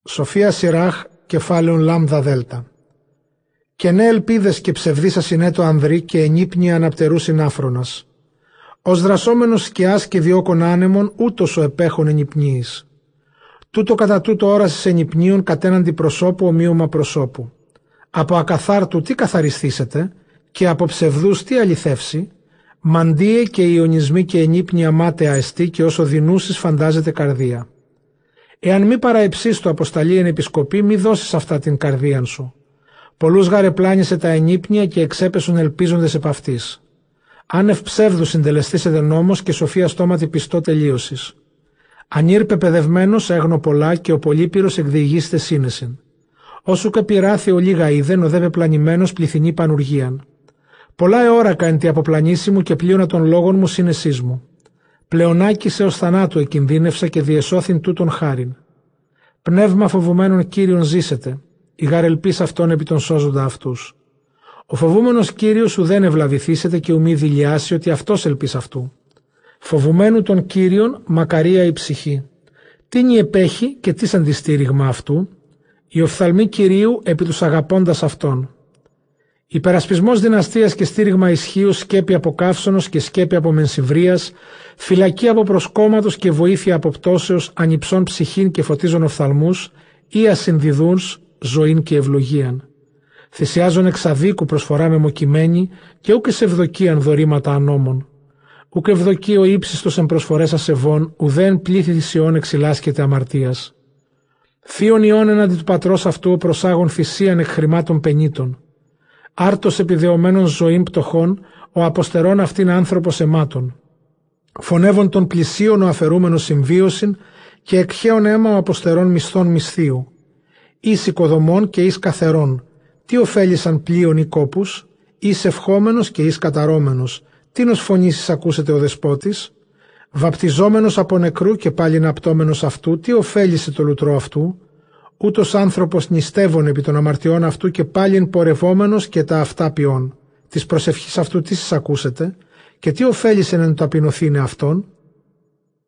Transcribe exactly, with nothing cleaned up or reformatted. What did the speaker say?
Σοφία Σιράχ, κεφάλαιον λάμδα δέλτα. Και ναι ελπίδες και ψευδής ασυνέτο ανδρή και ενύπνια αναπτερούσιν άφρονας. Ως δρασόμενος σκιάς και διώκον άνεμον, ούτως ο επέχων ενυπνίης. Τούτο κατά τούτο όρασης ενυπνίων κατέναντι προσώπου ομοίωμα προσώπου. Από ακαθάρτου τι καθαριστήσετε, και από ψευδούς τι αληθεύσει, μαντίε και ιονισμοί και ενύπνια μάταια εστί και όσο δεινούσεις φαντάζεται καρδία. Εάν μη παραεψείς το αποσταλεί εν επισκοπή, μη δώσεις αυτά την καρδίαν σου. Πολλούς γαρεπλάνησε τα ενύπνια και εξέπεσουν ελπίζοντες επ' αυτής. Άνευ ψεύδου συντελεστήσετε νόμος και σοφία στόματι πιστό τελείωσης. Ανήρ πεπαιδευμένος έγνω πολλά και ο πολύπυρος εκδιηγήστε σύνεσιν. Όσου και πειράθει ο λίγα είδεν, ο δε πεπλανημένος πληθυνή πανουργίαν. Πολλά εόρακα εν τη αποπλανήση μου και πλείωνα των λόγων μου σύνεσής μου. Πλεονάκησε ως θανάτου εκινδύνευσα και διεσώθην τούτον χάριν. Πνεύμα φοβουμένων Κύριον ζήσετε, η γάρ ελπίς αυτών επί των σώζοντα αυτούς. Ο φοβούμενος Κύριος ουδέν ευλαβηθήσετε και ουμή δηλιάσει ότι αυτός ελπίς αυτού. Φοβουμένου των Κύριων μακαρία η ψυχή. Τίνι επέχει και τι αντιστήριγμα αυτού, η οφθαλμή Κυρίου επί τους αγαπώντας αυτών. Υπερασπισμός δυναστείας και στήριγμα ισχύου, σκέπη από καύσωνος και σκέπη από μενσιβρίας, φυλακή από προσκόμματος και βοήθεια από πτώσεως, ανυψών ψυχήν και φωτίζων οφθαλμούς, ή ασυνδιδούνς, ζωήν και ευλογίαν. Θυσιάζον εξαδίκου προσφορά μεμοκειμένη και ούκ σε ευδοκίαν δωρήματα ανώμων. Ούκ ευδοκεί ο ύψιστος εν προσφορές ασεβών, ουδέν πλήθη θυσιών εξυλάσκεται αμαρτίας. Θείον ιών εναντί του πατρός αυτού προσάγων θυσίαν εκ χρημάτων πενήτων. Άρτος επιδεωμένων ζωήν πτωχών, ο αποστερών αυτήν άνθρωπος αιμάτων. Φωνεύων των πλησίων ο αφαιρούμενος συμβίωσιν και εκχέων αίμα ο αποστερών μισθών μισθίου. Εις οικοδομών και εις καθερών, τι ωφέλησαν πλοίων ή κόπους, εις ευχόμενος και εις καταρώμενος, τίνος φωνήσεις ακούσετε ο δεσπότης, βαπτιζόμενος από νεκρού και πάλιν απτώμενος αυτού, τι ωφέλησε το λουτρό αυτού, ούτως άνθρωπος νηστεύων επί των αμαρτιών αυτού και πάλιν πορευόμενος και τα αυτά ποιών. Της προσευχής αυτού τι σας ακούσετε και τι ωφέλησεν εν ταπεινωθήνε αυτόν.